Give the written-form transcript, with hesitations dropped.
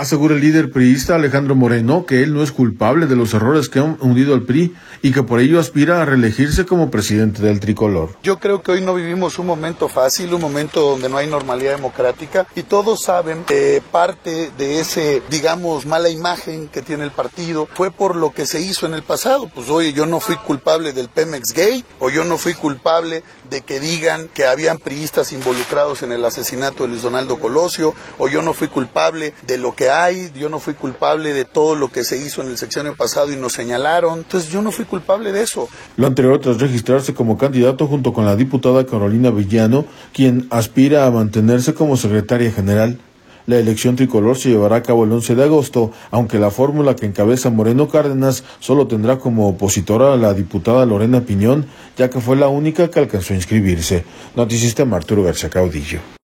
Asegura el líder priista Alejandro Moreno que él no es culpable de los errores que han hundido al PRI y que por ello aspira a reelegirse como presidente del tricolor. Yo creo que hoy no vivimos un momento fácil, un momento donde no hay normalidad democrática y todos saben que parte de ese, digamos, mala imagen que tiene el partido fue por lo que se hizo en el pasado. Pues oye, yo no fui culpable del Pemex Gate o yo no fui culpable de que digan que habían priistas involucrados en el asesinato de Luis Donaldo Colosio o yo no fui culpable de lo que yo no fui culpable de todo lo que se hizo en el sexenio pasado y nos señalaron, entonces yo no fui culpable de eso. Lo anterior tras registrarse como candidato junto con la diputada Carolina Villano, quien aspira a mantenerse como secretaria general. La elección tricolor se llevará a cabo el 11 de agosto, aunque la fórmula que encabeza Moreno Cárdenas solo tendrá como opositora a la diputada Lorena Piñón, ya que fue la única que alcanzó a inscribirse. Noticista Arturo García Caudillo.